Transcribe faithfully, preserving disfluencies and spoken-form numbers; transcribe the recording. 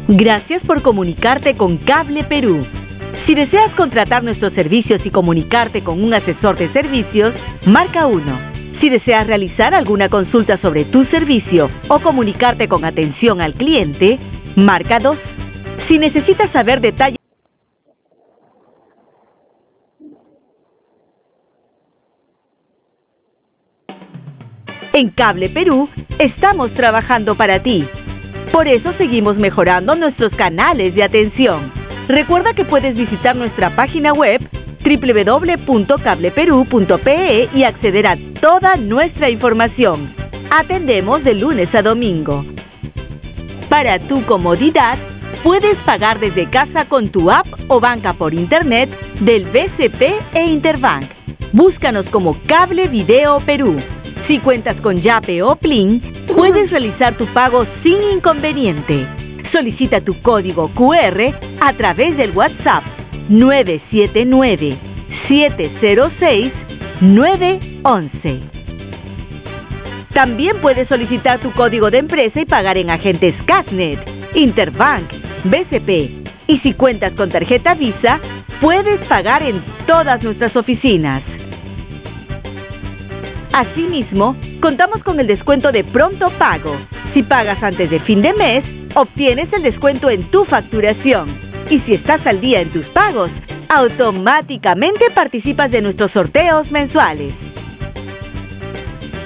Gracias por comunicarte con Cable Perú. Si deseas contratar nuestros servicios y comunicarte con un asesor de servicios, marca uno. Si deseas realizar alguna consulta sobre tu servicio o comunicarte con atención al cliente, marca dos. Si necesitas saber detalles en Cable Perú, estamos trabajando para ti. Por eso seguimos mejorando nuestros canales de atención. Recuerda que puedes visitar nuestra página web doble u doble u doble u punto cable perú punto pe e y acceder a toda nuestra información. Atendemos de lunes a domingo. Para tu comodidad, puedes pagar desde casa con tu app o banca por internet del B C P e Interbank. Búscanos como Cable Video Perú. Si cuentas con Yape o Plin, puedes realizar tu pago sin inconveniente. Solicita tu código cu erre a través del WhatsApp nueve siete nueve, siete cero seis, nueve once. También puedes solicitar tu código de empresa y pagar en agentes Casnet, Interbank, B C P. Y si cuentas con tarjeta Visa, puedes pagar en todas nuestras oficinas. Asimismo, contamos con el descuento de pronto pago. Si pagas antes de fin de mes, obtienes el descuento en tu facturación. Y si estás al día en tus pagos, automáticamente participas de nuestros sorteos mensuales.